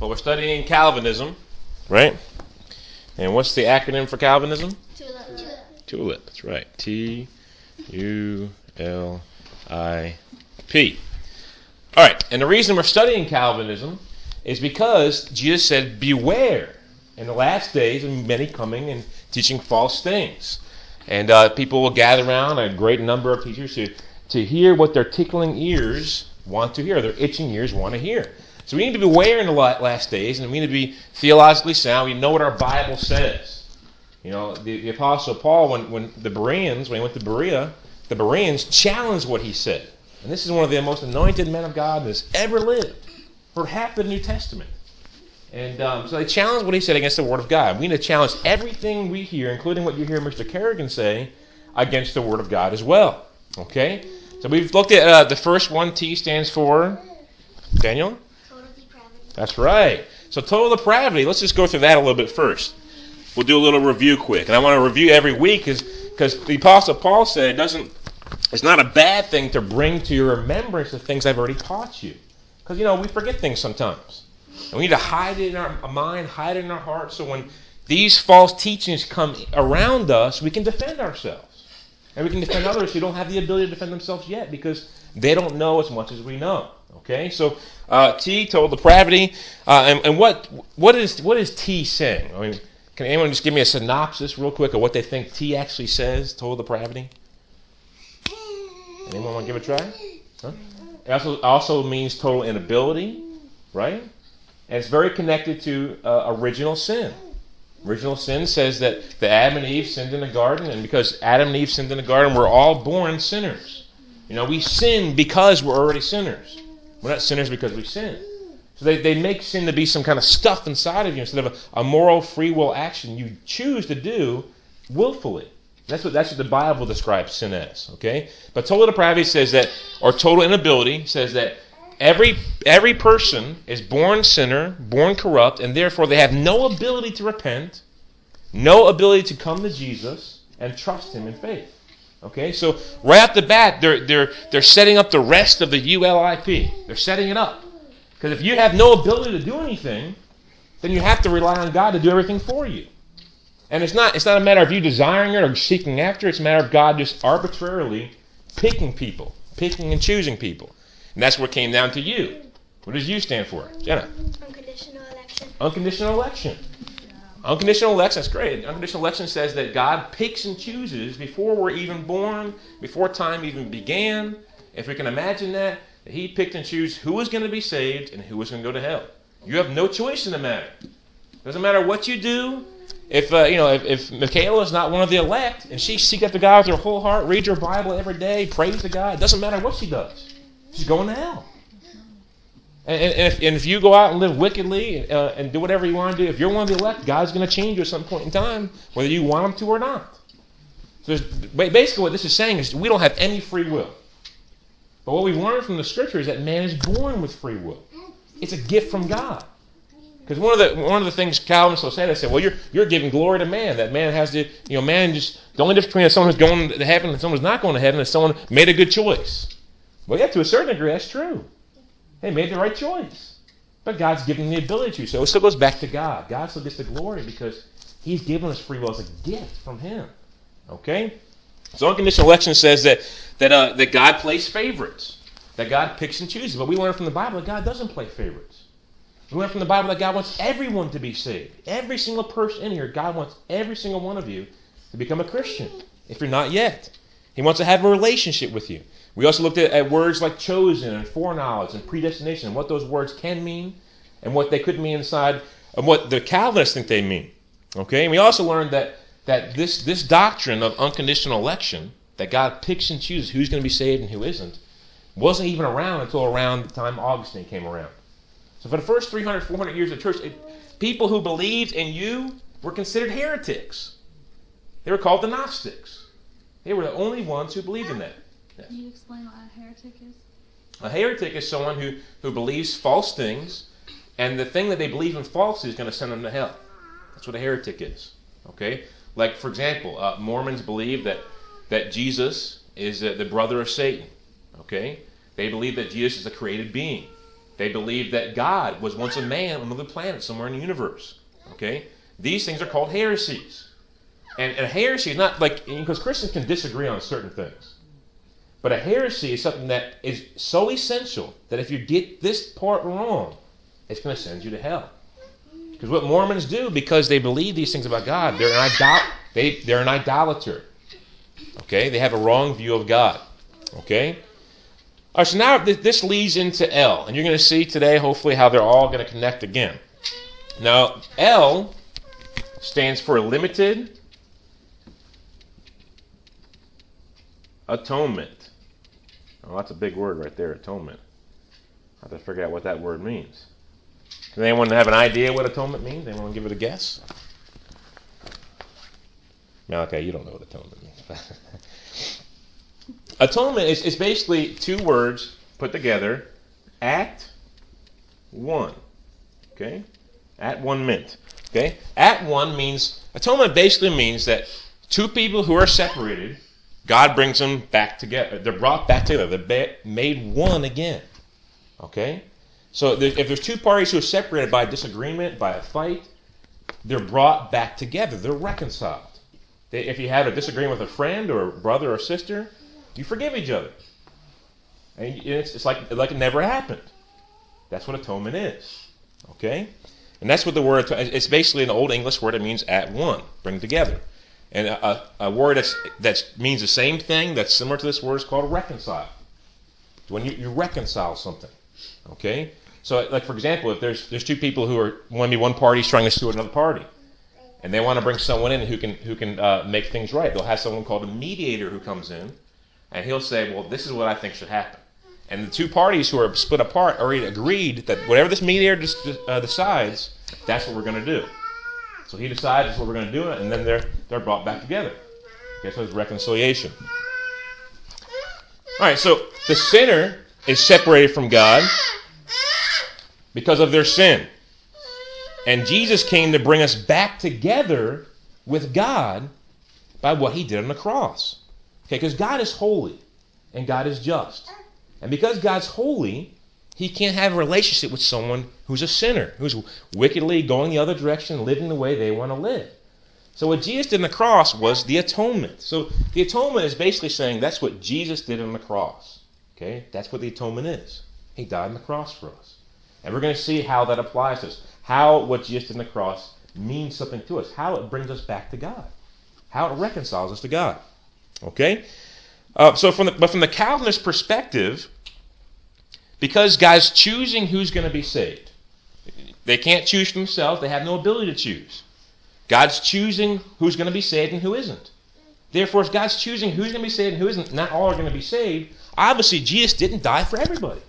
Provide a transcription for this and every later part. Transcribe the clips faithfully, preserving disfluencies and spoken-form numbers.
Well, we're studying Calvinism, right? And what's the acronym for Calvinism? Tulip. Tulip, that's right. T U L I P. All right, and the reason we're studying Calvinism is because Jesus said, beware in the last days of many coming and teaching false things. And uh, people will gather around, a great number of teachers, to, to hear what their tickling ears want to hear, their itching ears want to hear. So we need to beware in the last days, and we need to be theologically sound. We know what our Bible says. You know, the, the Apostle Paul, when, when the Bereans, when he went to Berea, the Bereans challenged what he said. And this is one of the most anointed men of God that's ever lived for half the New Testament. And um, so they challenged what he said against the Word of God. We need to challenge everything we hear, including what you hear Mister Kerrigan say, against the Word of God as well. Okay? So we've looked at uh, the first one. T stands for, Daniel? Total depravity. That's right. So total depravity. Let's just go through that a little bit first. We'll do a little review quick. And I want to review every week because the Apostle Paul said it doesn't, it's not a bad thing to bring to your remembrance the things I've already taught you. Because, you know, we forget things sometimes. And we need to hide it in our mind, hide it in our heart, so when these false teachings come around us, we can defend ourselves. And we can defend others who don't have the ability to defend themselves yet because they don't know as much as we know. Okay, so uh, T, total depravity. Uh, and and what, what, is, what is T saying? I mean, can anyone just give me a synopsis real quick of what they think T actually says, total depravity? Anyone want to give it a try? Huh? It also, also means total inability, right? And it's very connected to uh, original sin. Original sin says that the Adam and Eve sinned in the garden, and because Adam and Eve sinned in the garden, we're all born sinners. You know, we sin because we're already sinners. We're not sinners because we sin. So they, they make sin to be some kind of stuff inside of you instead of a, a moral free will action you choose to do willfully. That's what that's what the Bible describes sin as. Okay? But total depravity says that, or total inability says that Every every person is born sinner, born corrupt, and therefore they have no ability to repent, no ability to come to Jesus and trust Him in faith. Okay, so right off the bat, they're they're they're setting up the rest of the U L I P. They're setting it up because if you have no ability to do anything, then you have to rely on God to do everything for you. And it's not it's not a matter of you desiring it or seeking after it. It's a matter of God just arbitrarily picking people, picking and choosing people. And that's what it came down to you. What does you stand for? Jenna? Unconditional election. Unconditional election. Unconditional election, that's great. Unconditional election says that God picks and chooses before we're even born, before time even began. If we can imagine that, that He picked and chose who was going to be saved and who was going to go to hell. You have no choice in the matter. Doesn't matter what you do. If uh, you know, if, if Michaela is not one of the elect and she seeks after God with her whole heart, reads her Bible every day, prays to God, it doesn't matter what she does. She's going to hell. And, and, if, and if you go out and live wickedly uh, and do whatever you want to do, if you're one of the elect, God's going to change you at some point in time, whether you want Him to or not. So basically what this is saying is we don't have any free will. But what we learn from the Scripture is that man is born with free will. It's a gift from God. Because one of the one of the things Calvinists will say, they say, well, you're you're giving glory to man. That man has to, you know, man just, the only difference between someone who's going to heaven and someone who's not going to heaven is someone made a good choice. Well, yeah, to a certain degree, that's true. They made the right choice. But God's given them the ability to. So it still goes back to God. God still gets the glory because He's given us free will as a gift from Him. Okay? So unconditional election says that that uh, that God plays favorites. That God picks and chooses. But we learn from the Bible that God doesn't play favorites. We learn from the Bible that God wants everyone to be saved. Every single person in here, God wants every single one of you to become a Christian, if you're not yet. He wants to have a relationship with you. We also looked at, at words like chosen and foreknowledge and predestination and what those words can mean and what they could mean inside of what the Calvinists think they mean. Okay? And we also learned that, that this, this doctrine of unconditional election, that God picks and chooses who's going to be saved and who isn't, wasn't even around until around the time Augustine came around. So for the first three hundred, four hundred years of the church, it, people who believed in you were considered heretics. They were called the Gnostics. They were the only ones who believed in that. Yes. Can you explain what a heretic is? A heretic is someone who, who believes false things, and the thing that they believe in falsely is going to send them to hell. That's what a heretic is. Okay? Like, for example, uh, Mormons believe that, that Jesus is uh, the brother of Satan. Okay? They believe that Jesus is a created being. They believed that God was once a man on another planet somewhere in the universe. Okay? These things are called heresies. And a heresy is not like, because Christians can disagree on certain things. But a heresy is something that is so essential that if you get this part wrong, it's going to send you to hell. Because what Mormons do, because they believe these things about God, they're an, idol- they, they're an idolater. Okay? They have a wrong view of God. Okay? All right, so now th- this leads into L. And you're going to see today, hopefully, how they're all going to connect again. Now, L stands for limited atonement. Oh, that's a big word right there, atonement. I have to figure out what that word means. Does anyone have an idea what atonement means? Anyone want to give it a guess? Malachi, you don't know what atonement means. Atonement is, is basically two words put together at one. Okay? At one mint. Okay? At one means, atonement basically means that two people who are separated, God brings them back together. They're brought back together. They're made one again. Okay? So if there's two parties who are separated by disagreement, by a fight, they're brought back together. They're reconciled. They, if you had a disagreement with a friend or a brother or sister, you forgive each other. And it's, it's like, like it never happened. That's what atonement is. Okay? And that's what the word, it's basically an Old English word that means at one, bring together. And a, a, a word that's, that means the same thing, that's similar to this word, is called reconcile. When you, you reconcile something. Okay? So, like, for example, if there's there's two people who are, maybe one party's trying to sue another party, and they want to bring someone in who can who can uh, make things right. They'll have someone called a mediator who comes in, and he'll say, well, this is what I think should happen. And the two parties who are split apart already agreed that whatever this mediator uh, decides, that's what we're going to do. So he decides that's what we're going to do, and then they're they're brought back together. Okay, so it's reconciliation. All right, so the sinner is separated from God because of their sin. And Jesus came to bring us back together with God by what he did on the cross. Okay, because God is holy and God is just. And because God's holy, he can't have a relationship with someone who's a sinner, who's wickedly going the other direction, living the way they want to live. So what Jesus did on the cross was the atonement. So the atonement is basically saying that's what Jesus did on the cross. Okay, that's what the atonement is. He died on the cross for us. And we're going to see how that applies to us. How what Jesus did on the cross means something to us. How it brings us back to God. How it reconciles us to God. Okay? Uh, so from the, but from the Calvinist perspective, because God's choosing who's going to be saved. They can't choose for themselves. They have no ability to choose. God's choosing who's going to be saved and who isn't. Therefore, if God's choosing who's going to be saved and who isn't, not all are going to be saved, obviously Jesus didn't die for everybody.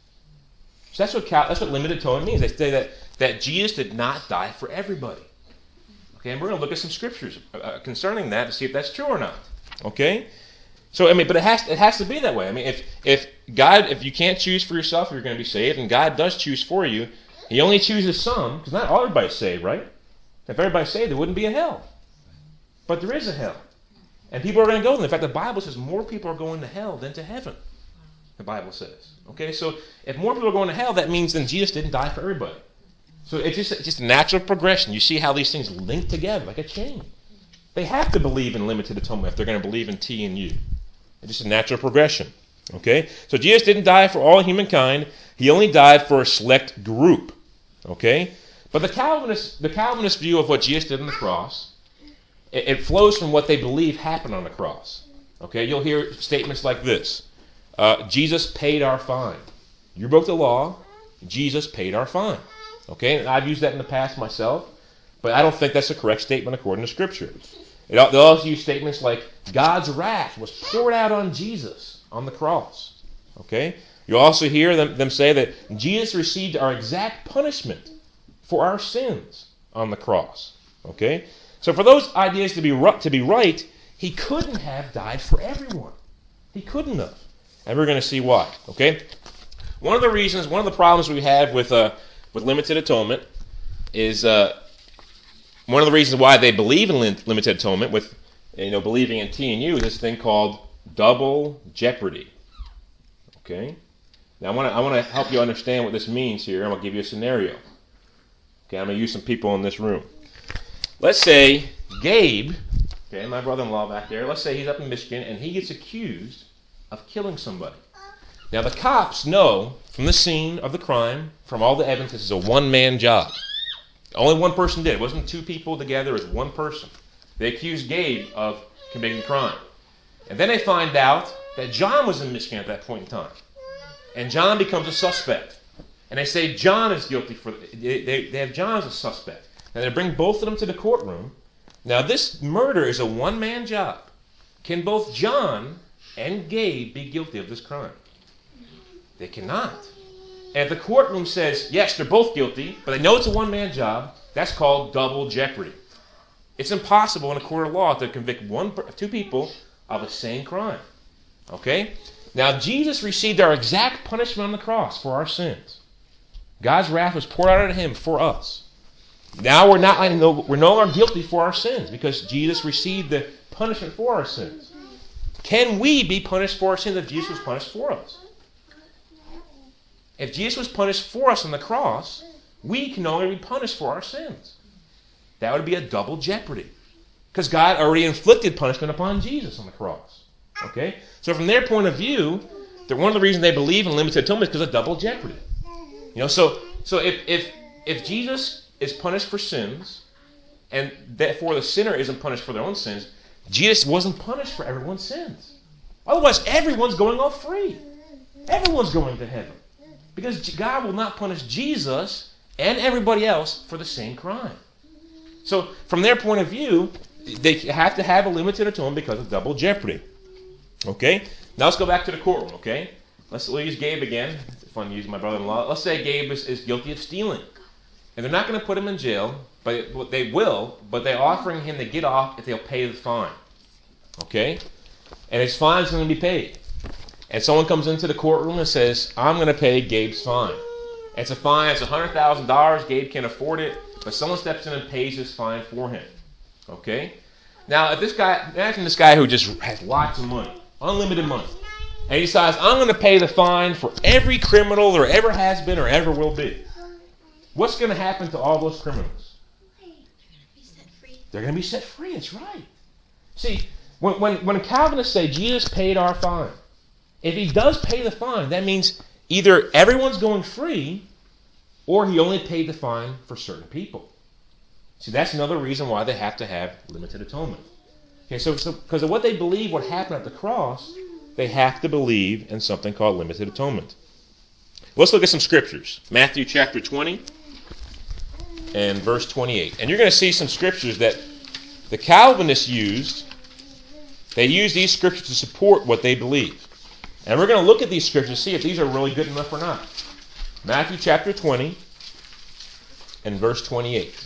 So that's what that's what limited atonement means. They say that, that Jesus did not die for everybody. Okay, and we're going to look at some scriptures uh, concerning that to see if that's true or not. Okay? So I mean, but it has it has to be that way. I mean, if if God, if you can't choose for yourself, if you're going to be saved, and God does choose for you, he only chooses some, because not all everybody's saved, right? If everybody's saved, there wouldn't be a hell. But there is a hell. And people are going to go there. In fact, the Bible says more people are going to hell than to heaven. The Bible says. Okay, so if more people are going to hell, that means then Jesus didn't die for everybody. So it's just, it's just a natural progression. You see how these things link together like a chain. They have to believe in limited atonement if they're going to believe in T and U. It's just a natural progression. Okay, so Jesus didn't die for all humankind. He only died for a select group. Okay, but the Calvinist, the Calvinist view of what Jesus did on the cross, it, it flows from what they believe happened on the cross. Okay, you'll hear statements like this. Uh, Jesus paid our fine. You broke the law. Jesus paid our fine. Okay, and I've used that in the past myself, but I don't think that's a correct statement according to Scripture. It, they'll also use statements like God's wrath was poured out on Jesus on the cross. Okay, you also hear them, them say that Jesus received our exact punishment for our sins on the cross. Okay, so for those ideas to be to be right, he couldn't have died for everyone. He couldn't have. And we're going to see why. Okay? One of the reasons, one of the problems we have with uh, with limited atonement is uh, one of the reasons why they believe in lim- limited atonement with, you know, believing in T and U is this thing called double jeopardy. Okay? Now, I want to I want to help you understand what this means here. I'm going to give you a scenario. Okay, I'm going to use some people in this room. Let's say Gabe, okay, my brother-in-law back there, let's say he's up in Michigan and he gets accused of killing somebody. Now, the cops know from the scene of the crime, from all the evidence, this is a one-man job. Only one person did. It wasn't two people together. It was one person. They accused Gabe of committing the crime. And then they find out that John was in Michigan at that point in time. And John becomes a suspect. And they say John is guilty for they, they, they have John as a suspect. And they bring both of them to the courtroom. Now, this murder is a one-man job. Can both John and Gabe be guilty of this crime? They cannot. And if the courtroom says, yes, they're both guilty, but they know it's a one-man job, that's called double jeopardy. It's impossible in a court of law to convict one, two people of the same crime. Okay? Now, Jesus received our exact punishment on the cross for our sins. God's wrath was poured out on him for us. Now we're not we're no longer guilty for our sins because Jesus received the punishment for our sins. Can we be punished for our sins if Jesus was punished for us? If Jesus was punished for us on the cross, we can no longer be punished for our sins. That would be a double jeopardy. Because God already inflicted punishment upon Jesus on the cross. Okay? So from their point of view, that one of the reasons they believe in limited atonement is because of double jeopardy. You know, so so if if if Jesus is punished for sins, and therefore the sinner isn't punished for their own sins, Jesus wasn't punished for everyone's sins. Otherwise, everyone's going off free. Everyone's going to heaven. Because God will not punish Jesus and everybody else for the same crime. So, from their point of view, they have to have a limited atonement because of double jeopardy. Okay? Now let's go back to the courtroom, okay? Let's we'll use Gabe again. It's fun to use my brother-in-law. Let's say Gabe is, is guilty of stealing. And they're not going to put him in jail, but they will, but they're offering him to get off if they'll pay the fine. Okay? And his fine is going to be paid. And someone comes into the courtroom and says, I'm going to pay Gabe's fine. It's a fine, it's one hundred thousand dollars. Gabe can't afford it, but someone steps in and pays his fine for him. Okay? Now, if this guy, imagine this guy who just has lots of money, unlimited money, and he decides, I'm going to pay the fine for every criminal there ever has been or ever will be. What's going to happen to all those criminals? They're going to be set free. That's right. See, when, when, when Calvinists say Jesus paid our fine, if he does pay the fine, that means either everyone's going free or he only paid the fine for certain people. See, that's another reason why they have to have limited atonement. Okay, so because so, of what they believe what happened at the cross, they have to believe in something called limited atonement. Let's look at some scriptures. Matthew chapter twenty and verse twenty-eight. And you're going to see some scriptures that the Calvinists used. They used these scriptures to support what they believe. And we're going to look at these scriptures to see if these are really good enough or not. Matthew chapter twenty and verse twenty-eight.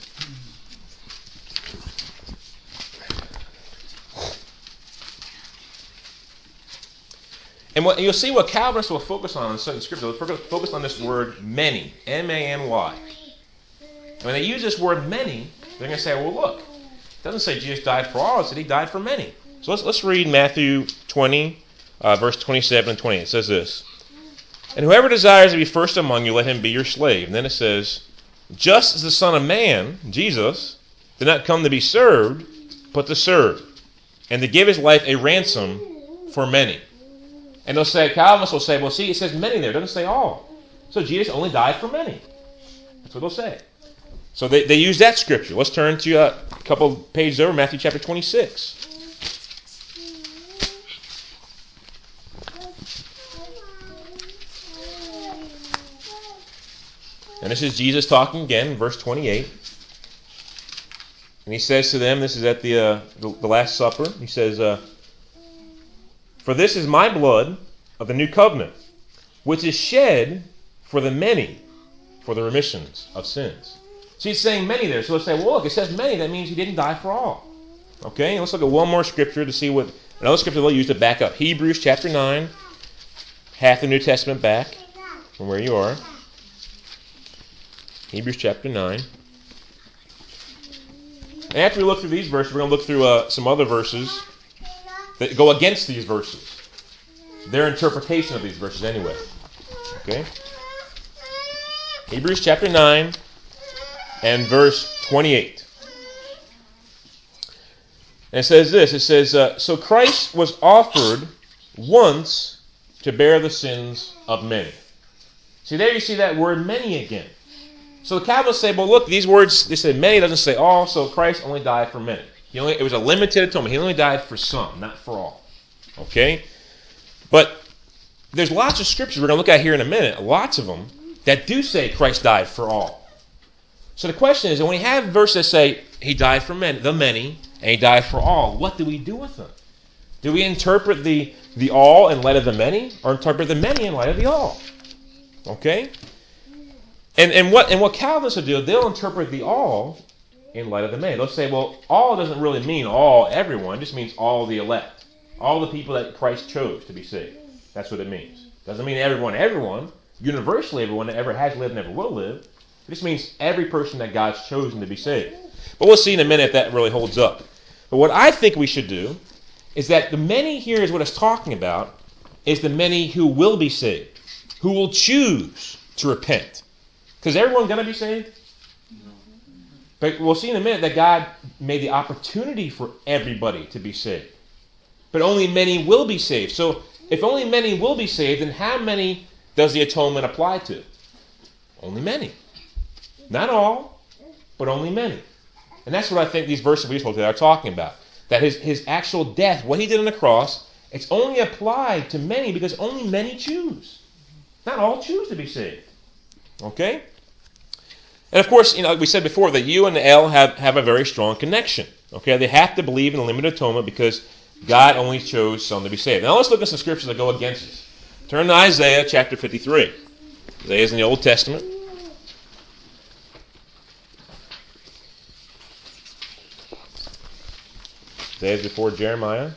And what, you'll see what Calvinists will focus on in certain scriptures. They'll focus on this word many, M A N Y. And when they use this word many, they're going to say, well, look, it doesn't say Jesus died for all, it said he died for many. So let's, let's read Matthew twenty, uh, verse twenty-seven and twenty-eight. It says this, and whoever desires to be first among you, let him be your slave. And then it says, just as the Son of Man, Jesus, did not come to be served, but to serve, and to give his life a ransom for many. And they'll say, Calvinists will say, well, see, it says many there. It doesn't say all. So Jesus only died for many. That's what they'll say. So they, they use that scripture. Let's turn to a couple pages over, Matthew chapter twenty-six. And this is Jesus talking again, verse twenty-eight. And he says to them, this is at the, uh, the, the Last Supper, he says, uh, for this is my blood of the new covenant, which is shed for the many for the remissions of sins. So he's saying many there. So let's say, well, look, it says many. That means he didn't die for all. Okay, let's look at one more scripture to see what, another scripture they'll use to back up. Hebrews chapter nine, half the New Testament back from where you are. Hebrews chapter nine. And after we look through these verses, we're going to look through uh, some other verses that go against these verses. Their interpretation of these verses anyway. Okay? Hebrews chapter nine and verse twenty-eight. And it says this, it says, uh, so Christ was offered once to bear the sins of many. See, there you see that word many again. So the Calvinists say, well, look, these words, they say many, doesn't say all, so Christ only died for many. He only, it was a limited atonement. He only died for some, not for all. Okay? But there's lots of scriptures we're going to look at here in a minute, lots of them, that do say Christ died for all. So the question is, when we have verses that say he died for many, the many, and he died for all, what do we do with them? Do we interpret the, the all in light of the many, or interpret the many in light of the all? Okay? And and what and what Calvinists will do, they'll interpret the all in light of the many. They'll say, well, all doesn't really mean all, everyone. It just means all the elect. All the people that Christ chose to be saved. That's what it means. Doesn't mean everyone, everyone, universally everyone that ever has lived and ever will live. It just means every person that God's chosen to be saved. But we'll see in a minute if that really holds up. But what I think we should do is that the many here is what it's talking about, is the many who will be saved, who will choose to repent. Because everyone going to be saved? No. But we'll see in a minute that God made the opportunity for everybody to be saved. But only many will be saved. So if only many will be saved, then how many does the atonement apply to? Only many. Not all, but only many. And that's what I think these verses we spoke to are talking about. That his, his actual death, what he did on the cross, it's only applied to many because only many choose. Not all choose to be saved. Okay? And of course, you know, like we said before, that U and the L have, have a very strong connection. Okay? They have to believe in the limited atonement because God only chose some to be saved. Now let's look at some scriptures that go against this. Turn to Isaiah chapter fifty-three. Isaiah is in the Old Testament. Isaiah is before Jeremiah.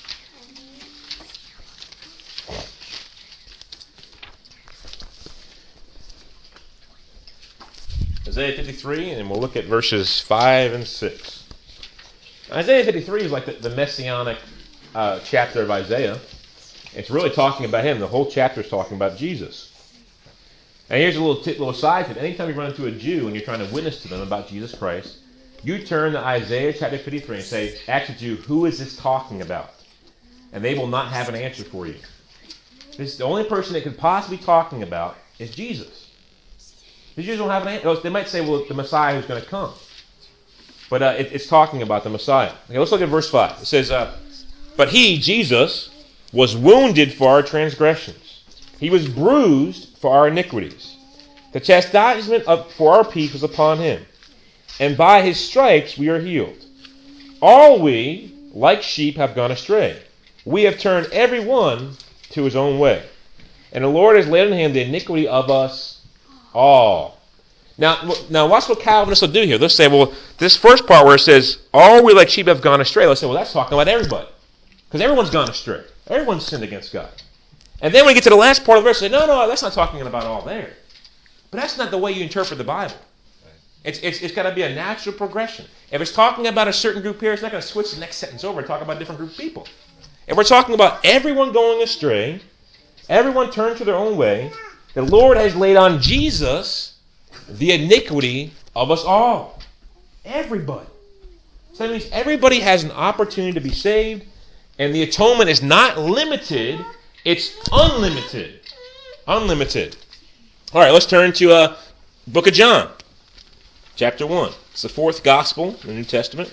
Isaiah fifty-three, and we'll look at verses five and six. Isaiah fifty-three is like the, the messianic uh, chapter of Isaiah. It's really talking about him. The whole chapter is talking about Jesus. And here's a little tip, little side tip. Anytime you run into a Jew and you're trying to witness to them about Jesus Christ, you turn to Isaiah chapter fifty-three and say, ask the Jew, who is this talking about? And they will not have an answer for you. This is the only person they could possibly be talking about is Jesus. The Jews don't have an answer. They might say, well, the Messiah who's going to come. But uh, it, it's talking about the Messiah. Okay, let's look at verse five. It says, uh, but he, Jesus, was wounded for our transgressions. He was bruised for our iniquities. The chastisement of, for our peace was upon him. And by his stripes we are healed. All we, like sheep, have gone astray. We have turned every one to his own way. And the Lord has laid on him the iniquity of us all. Now, now watch what Calvinists will do here. They'll say, well, this first part where it says, all we like sheep have gone astray. Let's say, well, that's talking about everybody. Because everyone's gone astray. Everyone's sinned against God. And then when we get to the last part of the verse, say, no, no, that's not talking about all there. But that's not the way you interpret the Bible. It's, it's, it's got to be a natural progression. If it's talking about a certain group here, it's not going to switch the next sentence over and talk about a different group of people. If we're talking about everyone going astray, everyone turned to their own way, the Lord has laid on Jesus the iniquity of us all. Everybody. So that means everybody has an opportunity to be saved, and the atonement is not limited, it's unlimited. Unlimited. All right, let's turn to uh, the book of John, chapter one. It's the fourth gospel in the New Testament.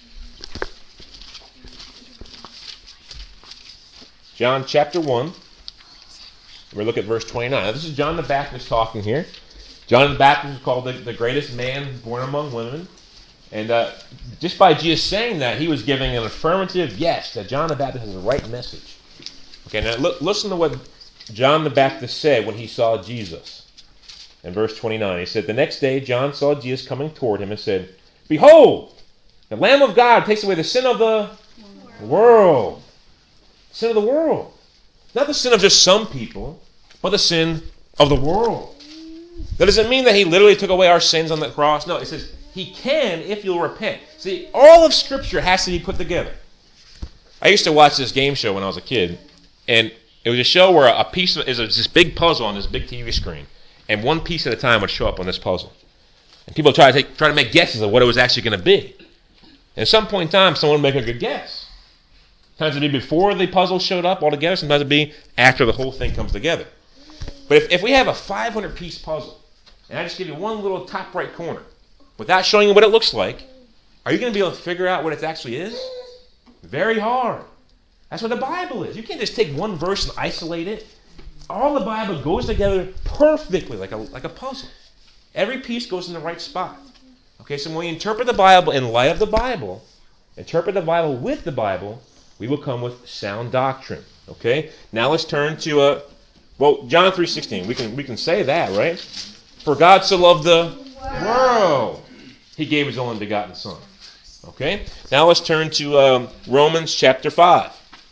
John chapter one. We're look at verse twenty-nine. Now, this is John the Baptist talking here. John the Baptist is called the, the greatest man born among women. And uh, just by Jesus saying that, he was giving an affirmative yes, that John the Baptist has the right message. Okay, now look, listen to what John the Baptist said when he saw Jesus. In verse twenty-nine, he said, the next day John saw Jesus coming toward him and said, behold, the Lamb of God takes away the sin of the world. Sin of the world. Not the sin of just some people, but the sin of the world. That doesn't mean that he literally took away our sins on the cross. No, it says he can if you'll repent. See, all of Scripture has to be put together. I used to watch this game show when I was a kid, and It was a show where a piece of, is this big puzzle on this big T V screen, and one piece at a time would show up on this puzzle. And people try to take, try to make guesses of what it was actually going to be. And at some point in time, someone would make a good guess. Sometimes it'd be before the puzzle showed up altogether. Sometimes it'd be after the whole thing comes together. But if, if we have a five hundred piece puzzle, and I just give you one little top right corner, without showing you what it looks like, are you going to be able to figure out what it actually is? Very hard. That's what the Bible is. You can't just take one verse and isolate it. All the Bible goes together perfectly, like a, like a puzzle. Every piece goes in the right spot. Okay, so when we interpret the Bible in light of the Bible, interpret the Bible with the Bible, we will come with sound doctrine. Okay? Now let's turn to uh, well, John three sixteen. We can we can say that, right? For God so loved the world, He gave His only begotten Son. Okay? Now let's turn to um, Romans chapter five.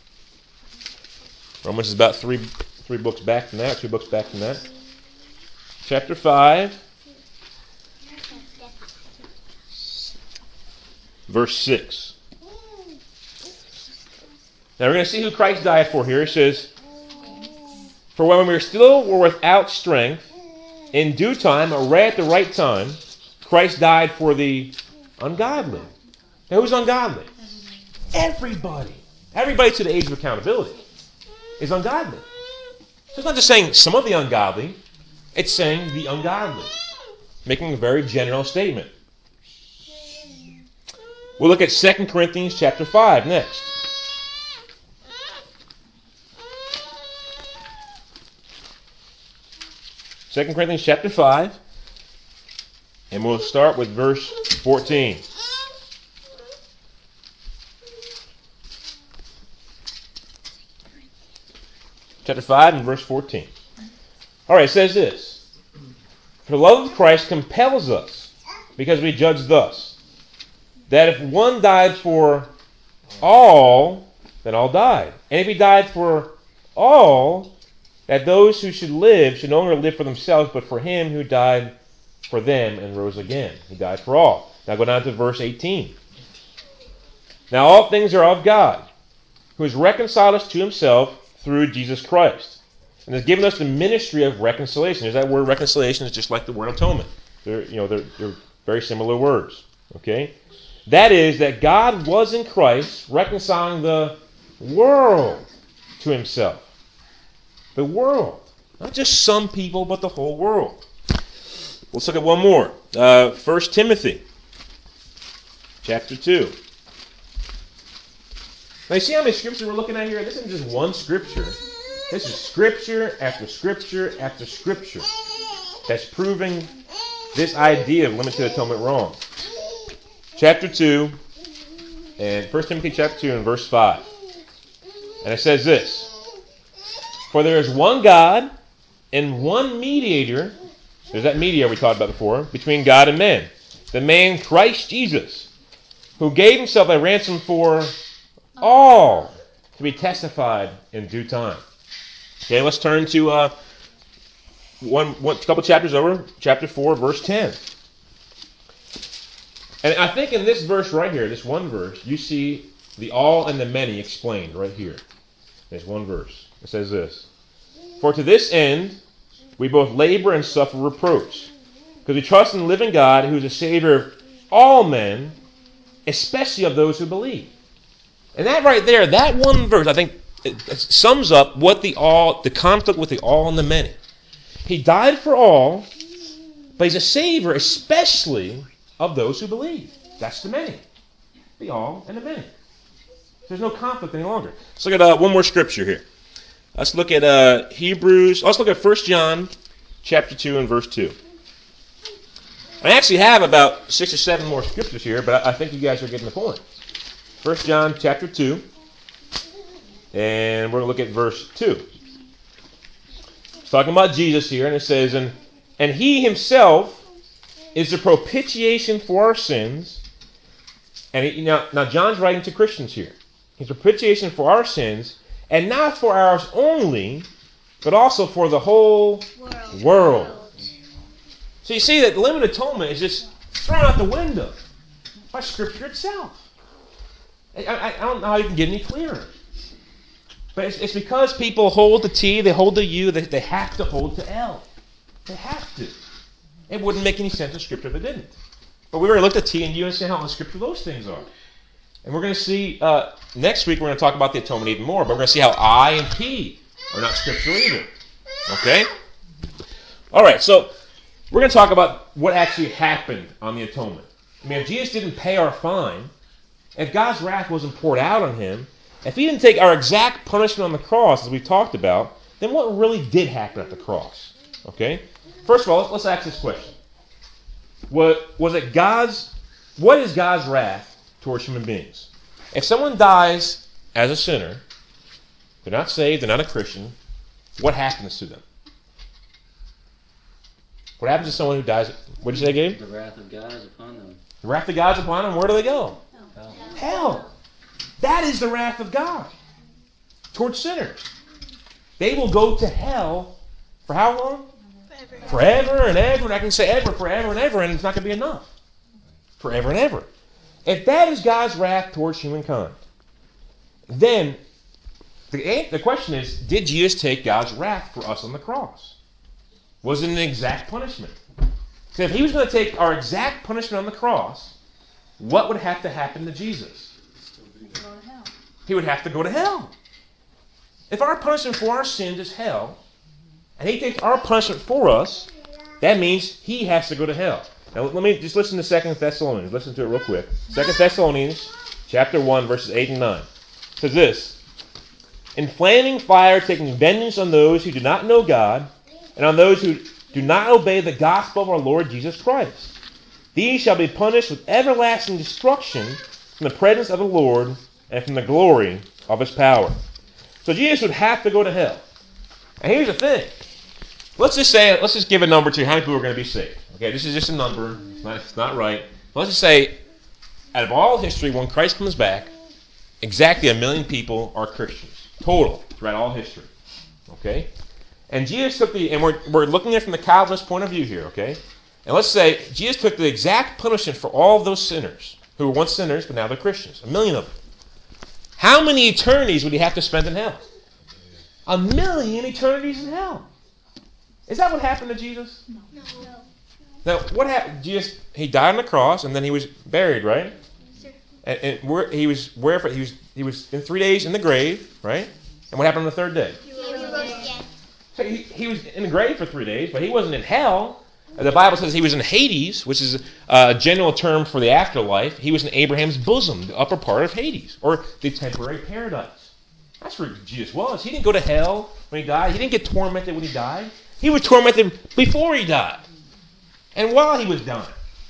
Romans is about three three books back from that, two books back from that. Chapter five, verse six. Now we're going to see who Christ died for here. It says, for when we were still were without strength, in due time, or right at the right time, Christ died for the ungodly. Now who's ungodly? Everybody. Everybody to the age of accountability is ungodly. So it's not just saying some of the ungodly, it's saying the ungodly. Making a very general statement. We'll look at Second Corinthians chapter five next. Second Corinthians chapter five, and we'll start with verse fourteen. Chapter five and verse fourteen. All right, it says this. For the love of Christ compels us, because we judge thus, that if one died for all, then all died. And if he died for all, that those who should live should no longer live for themselves, but for him who died for them and rose again. He died for all. Now go down to verse eighteen. Now all things are of God, who has reconciled us to himself through Jesus Christ, and has given us the ministry of reconciliation. There's that word reconciliation is just like the word atonement. They're, you know, they're, they're very similar words. Okay? That is, that God was in Christ reconciling the world to himself. The world. Not just some people, but the whole world. Let's look at one more. Uh, First Timothy chapter two. Now you see how many scriptures we're looking at here? This isn't just one scripture. This is scripture after scripture after scripture that's proving this idea of limited atonement wrong. Chapter two, and First Timothy chapter two and verse five. And it says this. For there is one God and one mediator, there's that mediator we talked about before, between God and men, the man Christ Jesus, who gave himself a ransom for all, to be testified in due time. Okay, let's turn to uh, one, one couple chapters over, chapter four, verse ten. And I think in this verse right here, this one verse, you see the all and the many explained right here. There's one verse. It says this. For to this end we both labor and suffer reproach, because we trust in the living God, who is the Savior of all men, especially of those who believe. And that right there, that one verse, I think, it sums up what the all, the conflict with the all and the many. He died for all, but he's a Savior, especially of those who believe. That's the many. The all and the many. There's no conflict any longer. Let's look at uh, one more scripture here. Let's look at uh, Hebrews. Let's look at First John chapter two and verse two. I actually have about six or seven more scriptures here, but I think you guys are getting the point. First John chapter two, and we're going to look at verse two. It's talking about Jesus here, and it says, and, and he himself is the propitiation for our sins. And he, now, now John's writing to Christians here. He's propitiation for our sins, and not for ours only, but also for the whole world. world. So you see that limited atonement is just thrown out the window by Scripture itself. I, I, I don't know how you can get any clearer. But it's, it's because people hold to T, they hold to U, that they have to hold to L. They have to. It wouldn't make any sense in Scripture if they didn't. But we already looked at T and U and see how in the Scripture those things are. And we're going to see, uh, next week we're going to talk about the atonement even more, but we're going to see how I and P are not scriptural either. Okay? All right, so we're going to talk about what actually happened on the atonement. I mean, if Jesus didn't pay our fine, if God's wrath wasn't poured out on him, if he didn't take our exact punishment on the cross, as we talked about, then what really did happen at the cross? Okay? First of all, let's, let's ask this question. What, was it God's, what is God's wrath towards human beings? If someone dies as a sinner, they're not saved, they're not a Christian, what happens to them? What happens to someone who dies? What did you say, Gabe? The wrath of God is upon them. The wrath of God is upon them. Where do they go? Hell. Hell. That is the wrath of God towards sinners. They will go to hell for how long? Forever. Forever and ever. And I can say ever, forever and ever, and it's not going to be enough. Forever and ever. If that is God's wrath towards humankind, then the, the question is, did Jesus take God's wrath for us on the cross? Was it an exact punishment? So if he was going to take our exact punishment on the cross, what would have to happen to Jesus? Go to hell. He would have to go to hell. If our punishment for our sins is hell, and he takes our punishment for us, that means he has to go to hell. Now let me just listen to Second Thessalonians. Listen to it real quick. Second Thessalonians chapter one, verses eight and nine. It says this: in flaming fire taking vengeance on those who do not know God, and on those who do not obey the gospel of our Lord Jesus Christ. These shall be punished with everlasting destruction from the presence of the Lord and from the glory of his power. So Jesus would have to go to hell. And here's the thing. Let's just say, let's just give a number to how many people are going to be saved. Okay, this is just a number. It's not, it's not right. Let's just say, out of all history, when Christ comes back, exactly a million people are Christians. Total, throughout all history. Okay? And Jesus took the, and we're, we're looking at it from the Calvinist point of view here, okay? And let's say Jesus took the exact punishment for all of those sinners, who were once sinners, but now they're Christians. A million of them. How many eternities would he have to spend in hell? A million eternities in hell. Is that what happened to Jesus? No. Now, what happened? Jesus, he died on the cross, and then he was buried, right? Sir. And, and where, he was where for, he was he was in three days in the grave, right? And what happened on the third day? He rose again. So he, he was in the grave for three days, but he wasn't in hell. The Bible says he was in Hades, which is a general term for the afterlife. He was in Abraham's bosom, the upper part of Hades, or the temporary paradise. That's where Jesus was. He didn't go to hell when he died. He didn't get tormented when he died. He was tormented before he died, and while he was dying.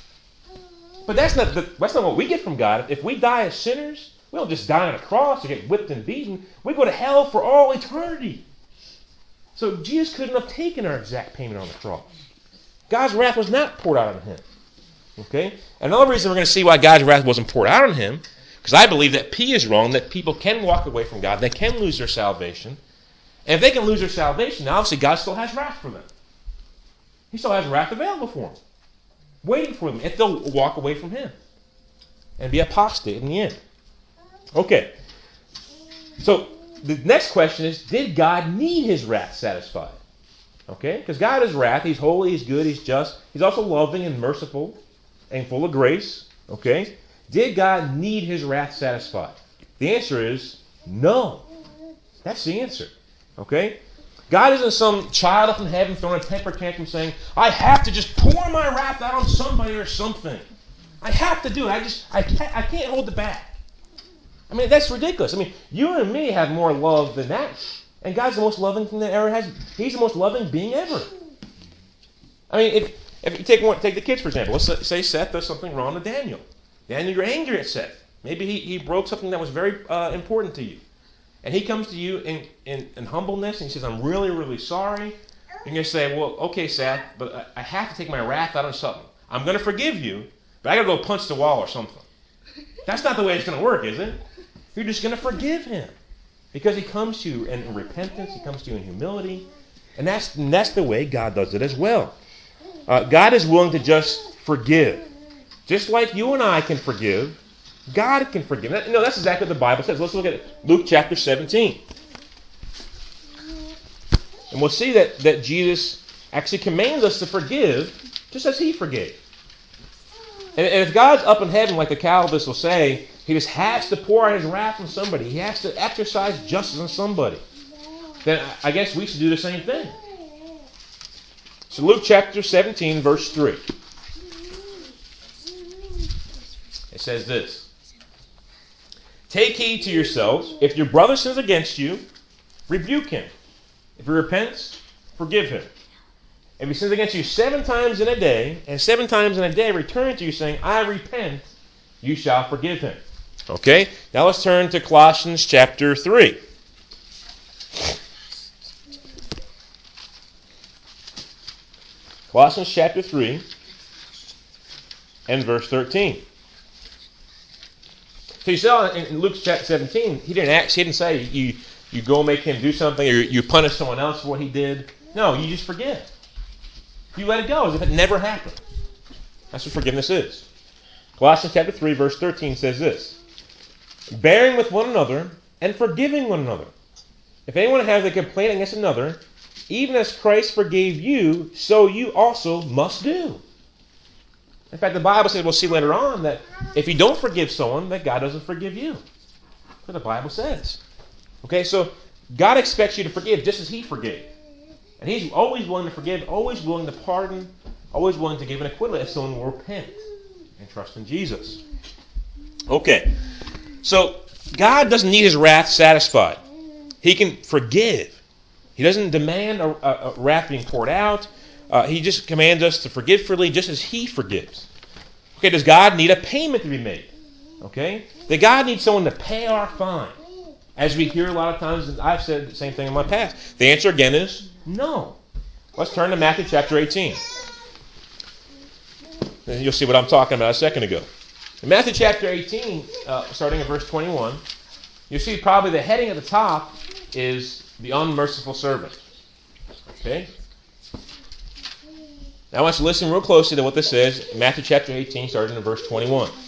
But that's not the, that's not what we get from God. If we die as sinners, we don't just die on a cross or get whipped and beaten. We go to hell for all eternity. So Jesus couldn't have taken our exact payment on the cross. God's wrath was not poured out on him. Okay? Another reason we're going to see why God's wrath wasn't poured out on him, because I believe that P is wrong, that people can walk away from God. They can lose their salvation. And if they can lose their salvation, obviously God still has wrath for them. He still has wrath available for them, waiting for them if they'll walk away from him and be apostate in the end. Okay. So the next question is, did God need his wrath satisfied? Okay? Because God is wrath. He's holy, he's good, he's just. He's also loving and merciful and full of grace. Okay? Did God need his wrath satisfied? The answer is no. That's the answer. Okay? God isn't some child up in heaven throwing a temper tantrum saying, I have to just pour my wrath out on somebody or something. I have to do it. I just, I can't, I can't hold it back. I mean, that's ridiculous. I mean, you and me have more love than that. And God's the most loving thing that ever has. He's the most loving being ever. I mean, if, if you take one, take the kids, for example. Let's say Seth does something wrong to Daniel. Daniel, you're angry at Seth. Maybe he, he broke something that was very uh, important to you. And he comes to you in, in, in humbleness and he says, I'm really, really sorry. You're going to say, well, okay, Seth, but I, I have to take my wrath out on something. I'm going to forgive you, but I got to go punch the wall or something. That's not the way it's going to work, is it? You're just going to forgive him. Because he comes to you in repentance, he comes to you in humility. And that's, and that's the way God does it as well. Uh, God is willing to just forgive. Just like you and I can forgive, God can forgive. You know, that's exactly what the Bible says. Let's look at Luke chapter seventeen. And we'll see that, that Jesus actually commands us to forgive just as he forgave. And, and if God's up in heaven, like the Calvinists will say, he just has to pour out his wrath on somebody. He has to exercise justice on somebody. Then I guess we should do the same thing. So Luke chapter seventeen, verse three. It says this. Take heed to yourselves. If your brother sins against you, rebuke him. If he repents, forgive him. If he sins against you seven times in a day, and seven times in a day return to you saying, I repent, you shall forgive him. Okay? Now let's turn to Colossians chapter three. Colossians chapter three and verse thirteen. So you saw in Luke chapter seventeen, he didn't act, he didn't say you, you go make him do something or you punish someone else for what he did. No, you just forgive. You let it go as if it never happened. That's what forgiveness is. Colossians chapter three, verse thirteen says this. Bearing with one another and forgiving one another. If anyone has a complaint against another, even as Christ forgave you, so you also must do. In fact, the Bible says, we'll see later on, that if you don't forgive someone, that God doesn't forgive you. That's what the Bible says. Okay, so God expects you to forgive just as he forgave. And he's always willing to forgive, always willing to pardon, always willing to give an acquittal if someone will repent and trust in Jesus. Okay, so God doesn't need his wrath satisfied. He can forgive. He doesn't demand a, a, a wrath being poured out. Uh, he just commands us to forgive freely just as he forgives. Okay, does God need a payment to be made? Okay, does God need someone to pay our fine? As we hear a lot of times, and I've said the same thing in my past. The answer again is no. Let's turn to Matthew chapter eighteen. And you'll see what I'm talking about a second ago. In Matthew chapter eighteen, uh, starting at verse twenty-one, you'll see probably the heading at the top is the unmerciful servant. Okay? Now I want you to listen real closely to what this says. Matthew chapter eighteen, starting in verse twenty-one. It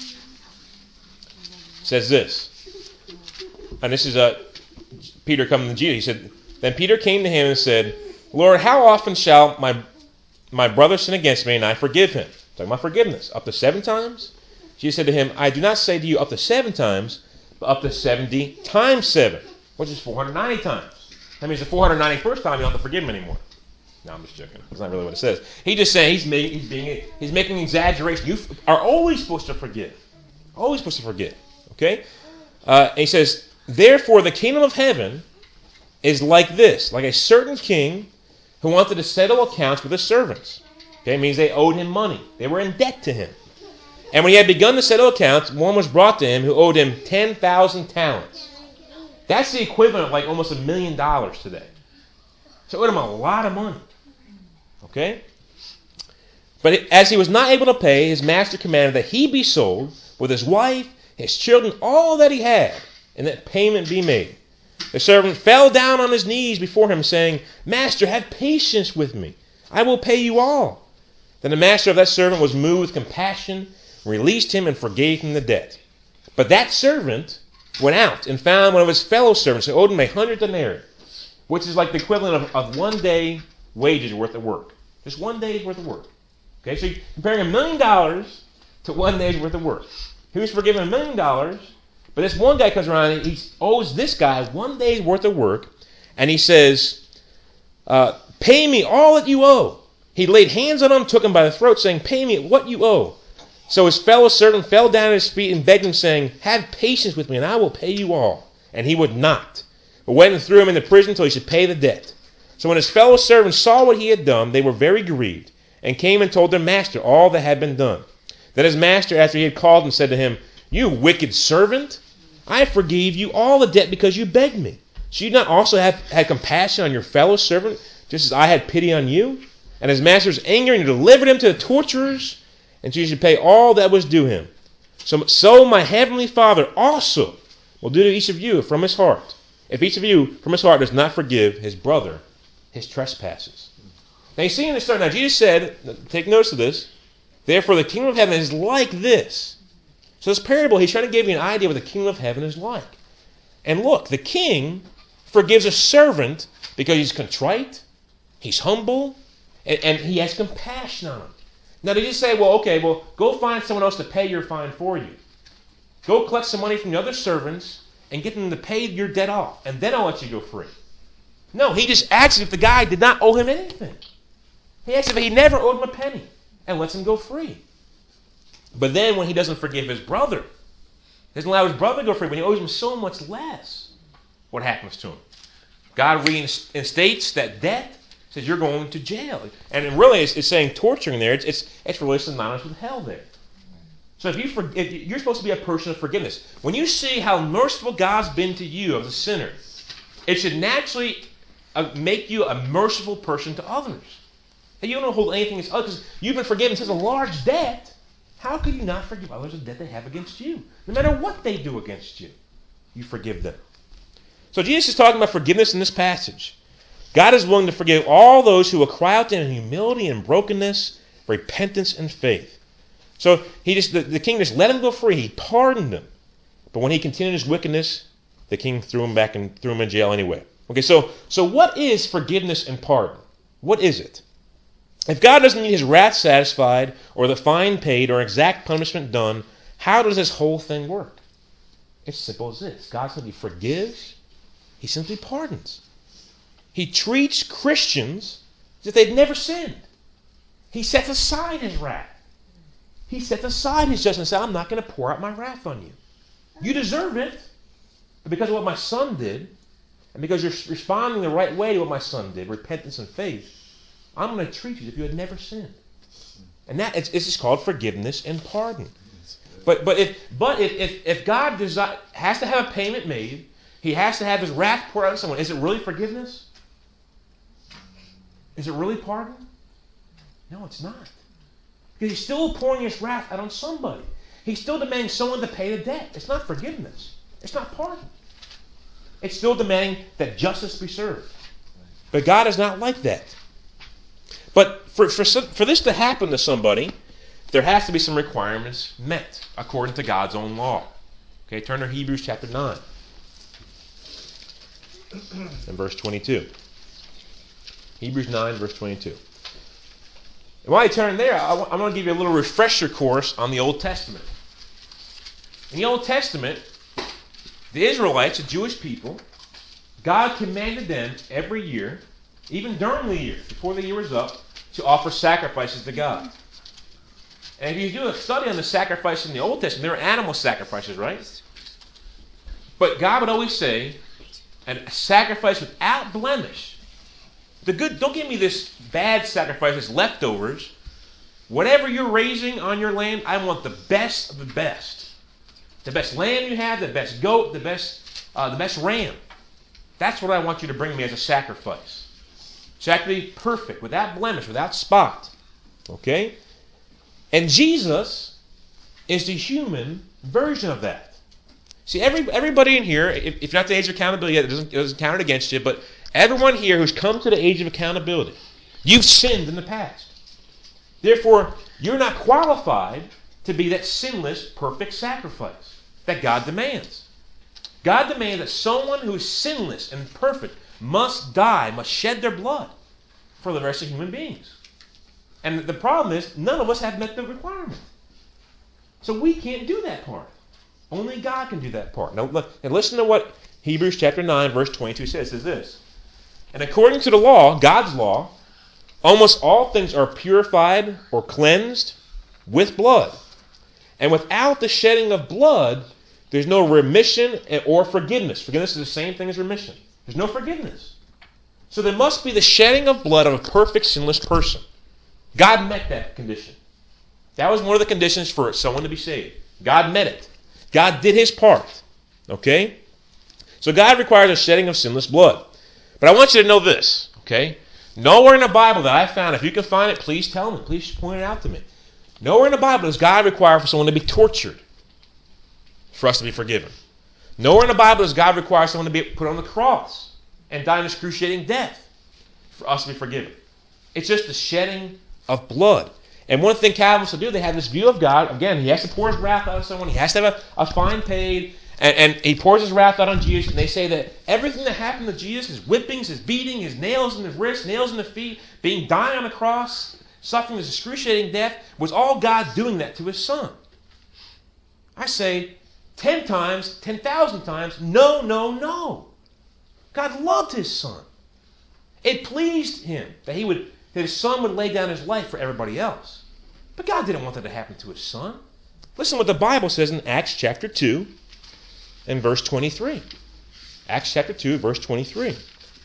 says this. And this is uh, Peter coming to Jesus. He said, Then Peter came to him and said, Lord, how often shall my my brother sin against me and I forgive him? Talking about forgiveness. Up to seven times? Jesus said to him, I do not say to you up to seven times, but up to seventy times seven, which is four hundred ninety times. That means the four hundred ninety-first time you don't have to forgive him anymore. No, I'm just joking. That's not really what it says. He just saying he's making he's being he's making an exaggeration. You are always supposed to forgive. Always supposed to forgive. Okay? Uh, and he says, Therefore the kingdom of heaven is like this, like a certain king who wanted to settle accounts with his servants. Okay, it means they owed him money. They were in debt to him. And when he had begun to settle accounts, one was brought to him who owed him ten thousand talents. That's the equivalent of like almost a million dollars today. So it owed him a lot of money. Okay? But as he was not able to pay, his master commanded that he be sold with his wife, his children, all that he had, and that payment be made. The servant fell down on his knees before him, saying, Master, have patience with me. I will pay you all. Then the master of that servant was moved with compassion, released him, and forgave him the debt. But that servant went out and found one of his fellow servants who owed him a hundred denarii, which is like the equivalent of, of one day wages worth of work. Just one day's worth of work. Okay, so you're comparing a million dollars to one day's worth of work. He was forgiven a million dollars, but this one guy comes around and he owes this guy one day's worth of work, and he says, uh, pay me all that you owe. He laid hands on him, took him by the throat, saying, pay me what you owe. So his fellow servant fell down at his feet and begged him, saying, have patience with me, and I will pay you all. And he would not, but went and threw him into prison until he should pay the debt. So when his fellow servants saw what he had done, they were very grieved, and came and told their master all that had been done. Then his master, after he had called him, said to him, you wicked servant, I forgave you all the debt because you begged me. Should you not also have had compassion on your fellow servant, just as I had pity on you? And his master was angry and delivered him to the torturers, and so you should pay all that was due him. So, so my heavenly Father also will do to each of you from his heart, if each of you from his heart does not forgive his brother his trespasses. Now you see in the start, now Jesus said, take notice of this, therefore the kingdom of heaven is like this. So this parable, he's trying to give you an idea of what the kingdom of heaven is like. And look, the king forgives a servant because he's contrite, He's humble, and, and he has compassion on them. Now, they just say, well, okay, well, go find someone else to pay your fine for you. Go collect some money from the other servants and get them to pay your debt off, and then I'll let you go free. No, he just acts as if the guy did not owe him anything. He acts as if he never owed him a penny and lets him go free. But then when he doesn't forgive his brother, doesn't allow his brother to go free, when he owes him so much less, what happens to him? God reinstates that debt, says you're going to jail. And it really, it's, it's saying torturing there. It's, it's, it's really synonymous with hell there. So if, you for, if you're supposed to be a person of forgiveness, when you see how merciful God's been to you as a sinner, it should naturally uh, make you a merciful person to others. And you don't hold anything against others because you've been forgiven such a large debt. How could you not forgive others the debt they have against you? No matter what they do against you, you forgive them. So Jesus is talking about forgiveness in this passage. God is willing to forgive all those who will cry out to him in humility and brokenness, repentance and faith. So he just the, the king just let him go free. He pardoned him. But when he continued his wickedness, the king threw him back and threw him in jail anyway. Okay, so so what is forgiveness and pardon? What is it? If God doesn't need his wrath satisfied, or the fine paid, or exact punishment done, how does this whole thing work? It's simple as this. God simply forgives. He simply pardons. He treats Christians as if they've never sinned. He sets aside his wrath. He sets aside his judgment and says, I'm not going to pour out my wrath on you. You deserve it. But because of what my son did, and because you're responding the right way to what my son did, repentance and faith, I'm going to treat you as if you had never sinned. And that it's, it's just called forgiveness and pardon. But but if but if if, if God desi- has to have a payment made, he has to have his wrath poured out on someone, is it really forgiveness? Is it really pardon? No, it's not. Because he's still pouring his wrath out on somebody. He's still demanding someone to pay the debt. It's not forgiveness. It's not pardon. It's still demanding that justice be served. But God is not like that. But for, for, for this to happen to somebody, there has to be some requirements met according to God's own law. Okay, turn to Hebrews chapter nine and verse twenty-two. Hebrews nine, verse twenty-two. And while you turn there, I, I'm going to give you a little refresher course on the Old Testament. In the Old Testament, the Israelites, the Jewish people, God commanded them every year, even during the year, before the year was up, to offer sacrifices to God. And if you do a study on the sacrifices in the Old Testament, there were animal sacrifices, right? But God would always say, a sacrifice without blemish. The good, don't give me this bad sacrifice, this leftovers. Whatever you're raising on your land, I want the best of the best. The best lamb you have, the best goat, the best, uh, the best ram. That's what I want you to bring me as a sacrifice. It's actually perfect, without blemish, without spot. Okay? And Jesus is the human version of that. See, every everybody in here, if, if you're not the age of accountability yet, it doesn't, it doesn't count it against you, but everyone here who's come to the age of accountability, you've sinned in the past. Therefore, you're not qualified to be that sinless, perfect sacrifice that God demands. God demands that someone who is sinless and perfect must die, must shed their blood for the rest of human beings. And the problem is, none of us have met the requirement. So we can't do that part. Only God can do that part. Now, look, and listen to what Hebrews chapter nine, verse twenty-two says. It says this. And according to the law, God's law, almost all things are purified or cleansed with blood. And without the shedding of blood, there's no remission or forgiveness. Forgiveness is the same thing as remission. There's no forgiveness. So there must be the shedding of blood of a perfect, sinless person. God met that condition. That was one of the conditions for someone to be saved. God met it. God did his part. Okay? So God requires a shedding of sinless blood. But I want you to know this. Okay? Nowhere in the Bible that I found, if you can find it, please tell me. Please point it out to me. Nowhere in the Bible does God require for someone to be tortured for us to be forgiven. Nowhere in the Bible does God require someone to be put on the cross and die an excruciating death for us to be forgiven. It's just the shedding of blood. And one thing Calvinists will do, they have this view of God. Again, he has to pour his wrath out on someone. He has to have a, a fine paid. And, and he pours his wrath out on Jesus, and they say that everything that happened to Jesus, his whippings, his beating, his nails in the wrists, nails in the feet, being dying on the cross, suffering this excruciating death, was all God doing that to his son. I say ten times, ten thousand times, no, no, no. God loved his son. It pleased him that he would, that his son would lay down his life for everybody else. But God didn't want that to happen to his son. Listen what the Bible says in Acts chapter two and verse twenty-three. Acts chapter two, verse twenty-three.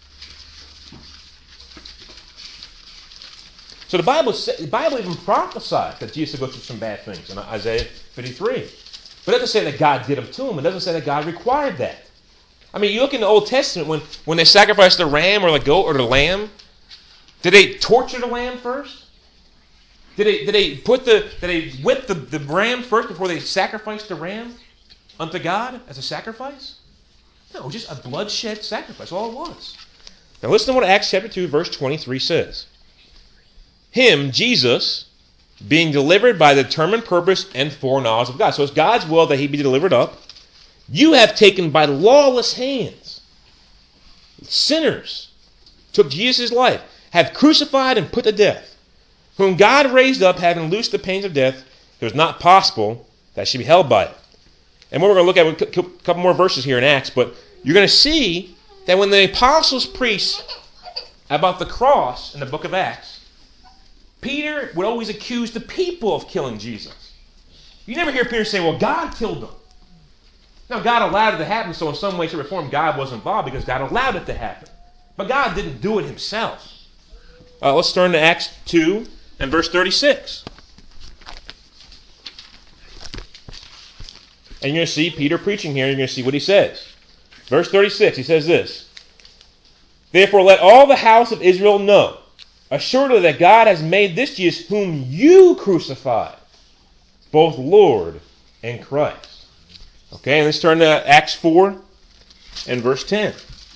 So the Bible, the Bible even prophesied that Jesus would go through some bad things in Isaiah fifty-three. But it doesn't say that God did them to him. It doesn't say that God required that. I mean, you look in the Old Testament, when, when they sacrificed the ram or the goat or the lamb, did they torture the lamb first? Did they, did they put the did they whip the, the ram first before they sacrificed the ram unto God as a sacrifice? No, it was just a bloodshed sacrifice, all it was. Now listen to what Acts chapter two, verse twenty-three says. Him, Jesus, being delivered by the determined purpose and foreknowledge of God. So it's God's will that he be delivered up. You have taken by lawless hands. Sinners took Jesus' life, have crucified and put to death, whom God raised up, having loosed the pains of death. It was not possible that she be held by it. And what we're going to look at, a couple more verses here in Acts, but you're going to see that when the apostles preached about the cross in the book of Acts, Peter would always accuse the people of killing Jesus. You never hear Peter say, well, God killed them. Now, God allowed it to happen, so in some way, shape, or form, God was involved because God allowed it to happen. But God didn't do it himself. Uh, let's turn to Acts two and verse thirty-six. And you're going to see Peter preaching here, and you're going to see what he says. Verse thirty-six, he says this. Therefore let all the house of Israel know, assuredly that God has made this Jesus, whom you crucified, both Lord and Christ. Okay, and let's turn to Acts four and verse ten.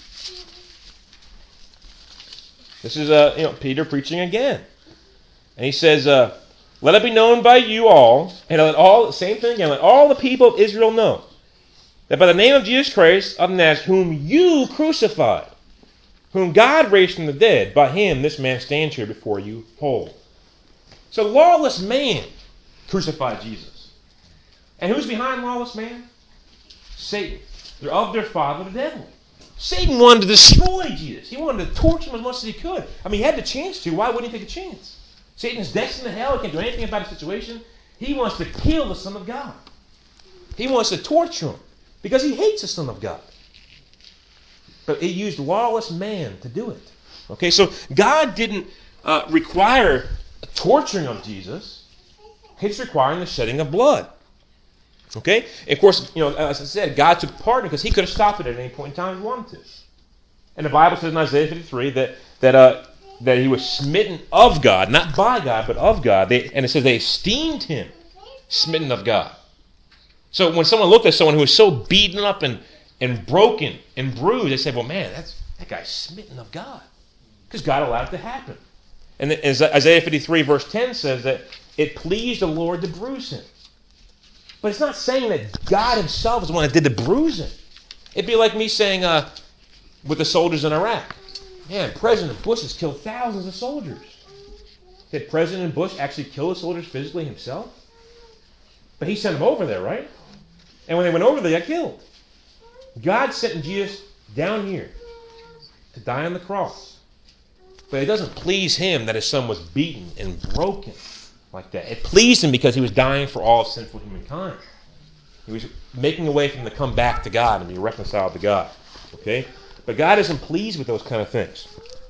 This is uh, you know, Peter preaching again. And he says, uh, let it be known by you all, and let all, same thing again, let all the people of Israel know, that by the name of Jesus Christ of Nazareth, whom you crucified, whom God raised from the dead, by him this man stands here before you whole. So lawless man crucified Jesus. And who's behind lawless man? Satan. They're of their father, the devil. Satan wanted to destroy Jesus. He wanted to torture him as much as he could. I mean, he had the chance to. Why wouldn't he take a chance? Satan's destined to hell. He can't do anything about the situation. He wants to kill the Son of God. He wants to torture him because he hates the Son of God. But he used lawless man to do it. Okay, so God didn't uh, require a torturing of Jesus. He's requiring the shedding of blood. Okay? Of course, you know, as I said, God took part because he could have stopped it at any point in time if he wanted to. And the Bible says in Isaiah fifty-three that that uh, that he was smitten of God, not by God, but of God. They, and it says they esteemed him smitten of God. So when someone looked at someone who was so beaten up and, and broken and bruised, they said, well, man, that's that guy's smitten of God. Because God allowed it to happen. And as Isaiah fifty-three verse ten says that it pleased the Lord to bruise him. But it's not saying that God himself is the one that did the bruising. It'd be like me saying uh, with the soldiers in Iraq, man, President Bush has killed thousands of soldiers. Did President Bush actually kill the soldiers physically himself? But he sent them over there, right? And when they went over there, they got killed. God sent Jesus down here to die on the cross. But it doesn't please him that his son was beaten and broken like that. It pleased him because he was dying for all sinful humankind. He was making a way for him to come back to God and be reconciled to God. Okay? But God isn't pleased with those kind of things.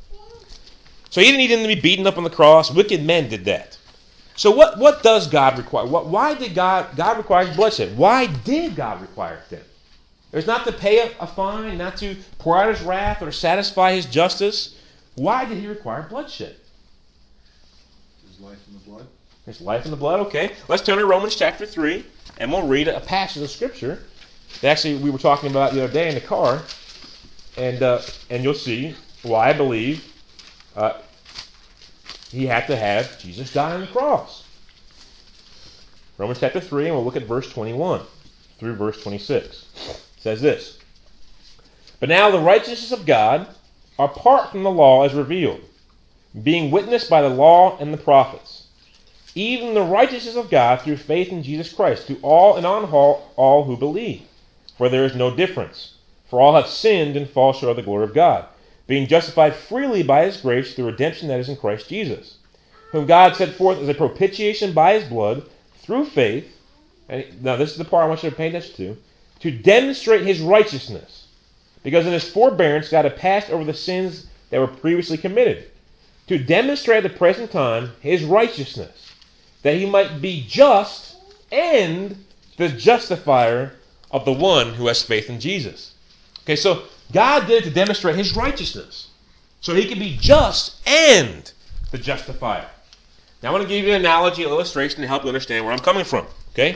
So he didn't need him to be beaten up on the cross. Wicked men did that. So what, what does God require? What, why did God, God require bloodshed? Why did God require it then? It was not to pay a, a fine, not to pour out his wrath or to satisfy his justice. Why did he require bloodshed? His life in the blood. There's life in the blood. Okay, let's turn to Romans chapter three, and we'll read a passage of Scripture that actually we were talking about the other day in the car, and uh, and you'll see why I believe uh, he had to have Jesus die on the cross. Romans chapter three, and we'll look at verse twenty-one through verse twenty-six. says this. But now the righteousness of God, apart from the law, is revealed, being witnessed by the law and the prophets, even the righteousness of God through faith in Jesus Christ, to all and on all, all who believe. For there is no difference. For all have sinned and fall short of the glory of God, being justified freely by his grace through redemption that is in Christ Jesus, whom God set forth as a propitiation by his blood through faith. And now this is the part I want you to pay attention to. To demonstrate his righteousness. Because in his forbearance God had passed over the sins that were previously committed. To demonstrate at the present time his righteousness. That he might be just and the justifier of the one who has faith in Jesus. Okay, so God did it to demonstrate his righteousness. So he can be just and the justifier. Now I want to give you an analogy, an illustration to help you understand where I'm coming from. Okay?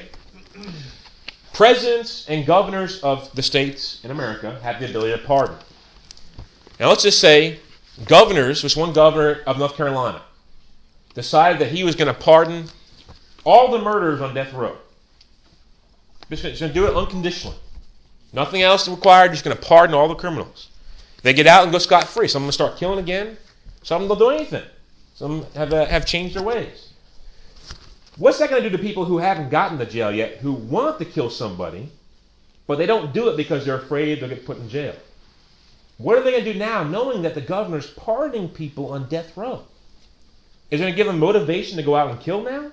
Presidents and governors of the states in America have the ability to pardon. Now let's just say governors, there's one governor of North Carolina, decided that he was going to pardon all the murderers on death row. He's going to do it unconditionally. Nothing else required. He's going to pardon all the criminals. They get out and go scot-free. Some of them start killing again. Some of them don't do anything. Some have uh, have changed their ways. What's that going to do to people who haven't gotten to jail yet, who want to kill somebody, but they don't do it because they're afraid they'll get put in jail? What are they going to do now, knowing that the governor's pardoning people on death row? Is it going to give them motivation to go out and kill now?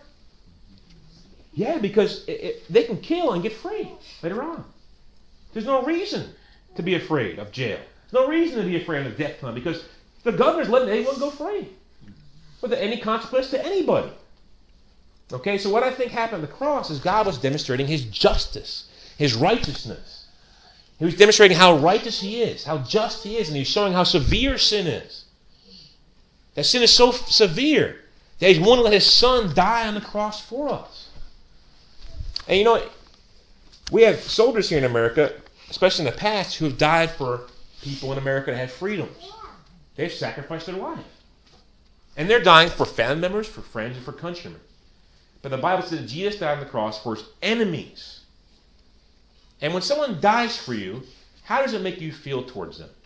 Yeah, because it, it, they can kill and get free later on. There's no reason to be afraid of jail. There's no reason to be afraid of the death penalty because the governor's letting anyone go free without any consequence to anybody. Okay, so what I think happened on the cross is God was demonstrating his justice, his righteousness. He was demonstrating how righteous he is, how just he is, and he was showing how severe sin is. That sin is so f- severe that he's willing to let his son die on the cross for us. And you know, we have soldiers here in America, especially in the past, who have died for people in America that have freedoms. They've sacrificed their life. And they're dying for family members, for friends, and for countrymen. But the Bible says that Jesus died on the cross for his enemies. And when someone dies for you, how does it make you feel towards them?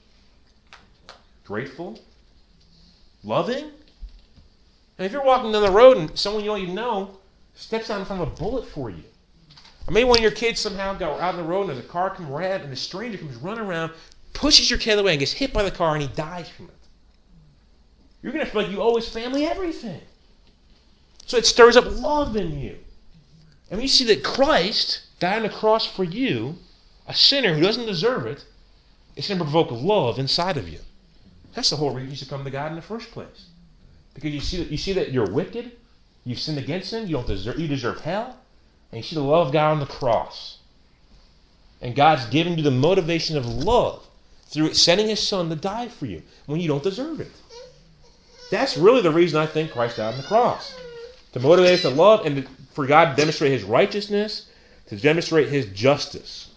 Grateful? Loving? And if you're walking down the road and someone you don't even know steps out in front of a bullet for you, or maybe one of your kids somehow go out on the road and there's a car comes around and a stranger comes running around, pushes your kid away and gets hit by the car and he dies from it. You're going to feel like you owe his family everything. So it stirs up love in you. And when you see that Christ died on the cross for you, a sinner who doesn't deserve it, it's going to provoke love inside of you. That's the whole reason you should come to God in the first place. Because you see that you see that you're wicked, you've sinned against him, you don't deserve you deserve hell, and you see the love of God on the cross. And God's given you the motivation of love through sending his son to die for you when you don't deserve it. That's really the reason I think Christ died on the cross. To motivate us to love and to, for God to demonstrate his righteousness, to demonstrate his justice.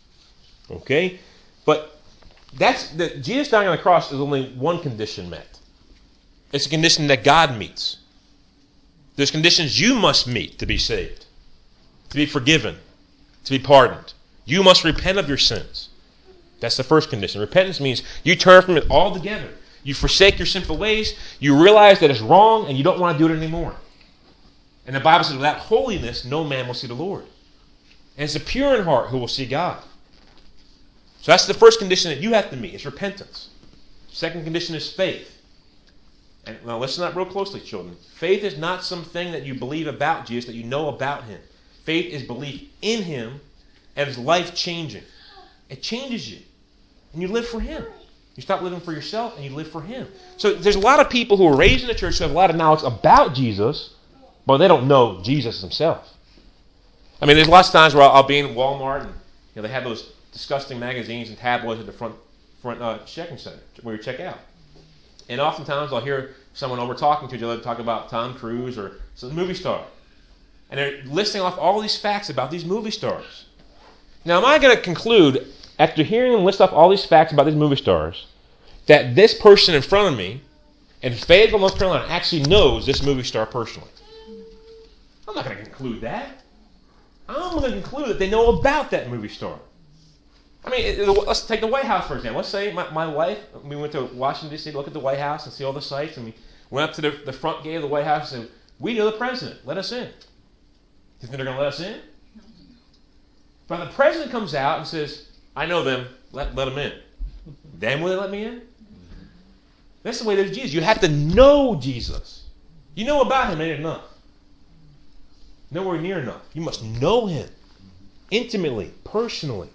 Okay? But that's the, Jesus dying on the cross is only one condition met. It's a condition that God meets. There's conditions you must meet to be saved, to be forgiven, to be pardoned. You must repent of your sins. That's the first condition. Repentance means you turn from it altogether. You forsake your sinful ways. You realize that it's wrong and you don't want to do it anymore. And the Bible says, without holiness, no man will see the Lord. And it's the pure in heart who will see God. So that's the first condition that you have to meet. It's repentance. Second condition is faith. And now listen up real closely, children. Faith is not something that you believe about Jesus, that you know about him. Faith is belief in him and it's life-changing. It changes you. And you live for him. You stop living for yourself and you live for him. So there's a lot of people who are raised in the church who have a lot of knowledge about Jesus, but they don't know Jesus himself. I mean, there's lots of times where I'll, I'll be in Walmart and you know, they have those disgusting magazines and tabloids at the front front uh, checking center where you check out. And oftentimes I'll hear someone over talking to each other talk about Tom Cruise or some movie star. And they're listing off all these facts about these movie stars. Now, am I going to conclude, after hearing them list off all these facts about these movie stars, that this person in front of me in Fayetteville, North Carolina, actually knows this movie star personally? I'm not going to conclude that. I'm going to conclude that they know about that movie star. I mean, it, it, let's take the White House, for example. Let's say my, my wife, we went to Washington, D C to look at the White House and see all the sights, and we went up to the, the front gate of the White House and said, we know the president. Let us in. You think they're going to let us in? But the president comes out and says, I know them. Let, let them in. Then will they let me in? That's the way there's Jesus. You have to know Jesus. You know about him ain't enough. Nowhere near enough. You must know him intimately, personally.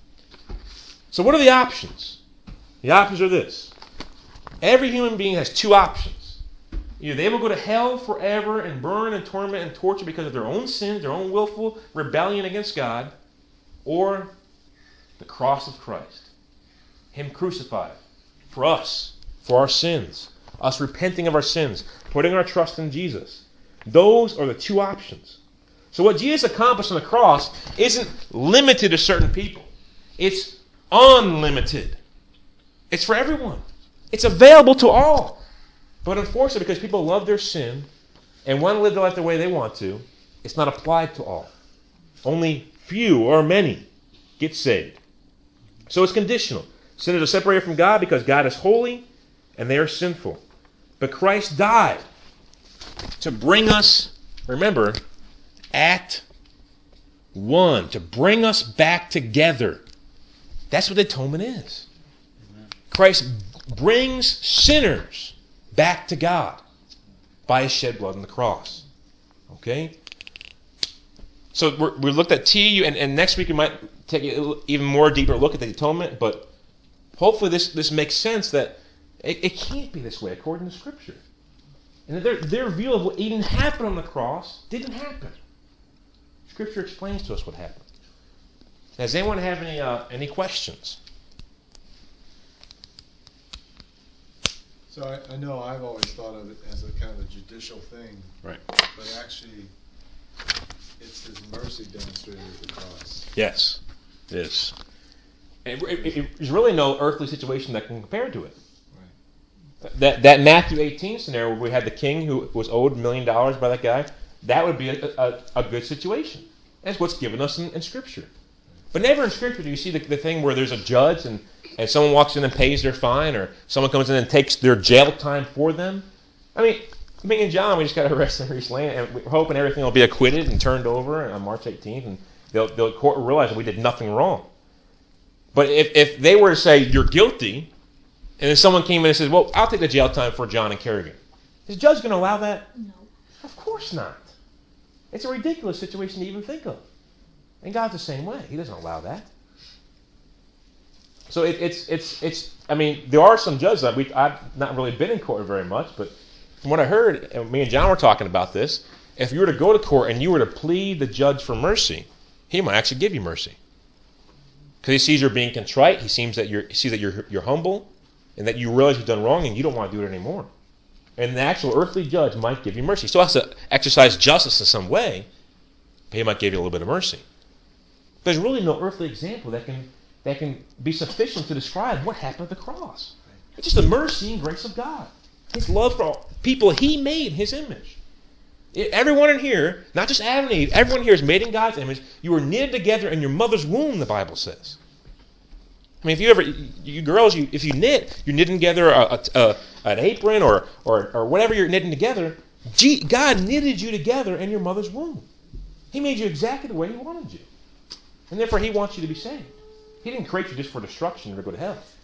So what are the options? The options are this. Every human being has two options. Either they will go to hell forever and burn and torment and torture because of their own sin, their own willful rebellion against God, or the cross of Christ. Him crucified for us, for our sins, us repenting of our sins, putting our trust in Jesus. Those are the two options. So what Jesus accomplished on the cross isn't limited to certain people. It's unlimited. It's for everyone. It's available to all. But unfortunately, because people love their sin and want to live their life the way they want to, it's not applied to all. Only few or many get saved. So it's conditional. Sinners are separated from God because God is holy and they are sinful. But Christ died to bring us, remember, at one, to bring us back together. That's what atonement is. Christ brings sinners back to God by his shed blood on the cross. Okay? So we're, we looked at T, and, and next week we might take an even more deeper look at the atonement, but hopefully this, this makes sense that it, it can't be this way according to Scripture. And their, their view of what even happened on the cross didn't happen. Scripture explains to us what happened. Does anyone have any uh, any questions? So I, I know I've always thought of it as a kind of a judicial thing. Right. But actually, it's his mercy demonstrated at the cross. Yes, it is. And it, it, it, there's really no earthly situation that can compare to it. Right. That that Matthew eighteen scenario where we had the king who was owed a million dollars by that guy, that would be a, a, a good situation. That's what's given us in, in Scripture. But never in Scripture do you see the, the thing where there's a judge and, and someone walks in and pays their fine, or someone comes in and takes their jail time for them. I mean, me and John, we just got arrested recently, and we're hoping everything will be acquitted and turned over on March eighteenth, and they'll, they'll court will realize that we did nothing wrong. But if, if they were to say, you're guilty, and then someone came in and says, well, I'll take the jail time for John and Kerrigan, is the judge going to allow that? No. Of course not. It's a ridiculous situation to even think of. And God's the same way. He doesn't allow that. So it, it's, it's, it's, I mean, there are some judges that we, I've not really been in court very much, but from what I heard, and me and John were talking about this, if you were to go to court and you were to plead the judge for mercy, he might actually give you mercy. Because he sees you're being contrite, he sees that you're, he sees that you're, you're humble, and that you realize you've done wrong and you don't want to do it anymore. And the actual earthly judge might give you mercy. He still has to exercise justice in some way, but he might give you a little bit of mercy. There's really no earthly example that can that can be sufficient to describe what happened at the cross. It's just the mercy and grace of God. His love for all people he made in his image. Everyone in here, not just Adam and Eve, everyone here is made in God's image. You were knitted together in your mother's womb, the Bible says. I mean, if you ever, you girls, you, if you knit, you're knitting together a, a, a, an apron or, or or whatever you're knitting together. Gee, God knitted you together in your mother's womb. He made you exactly the way he wanted you. And therefore, he wants you to be saved. He didn't create you just for destruction or to go to hell.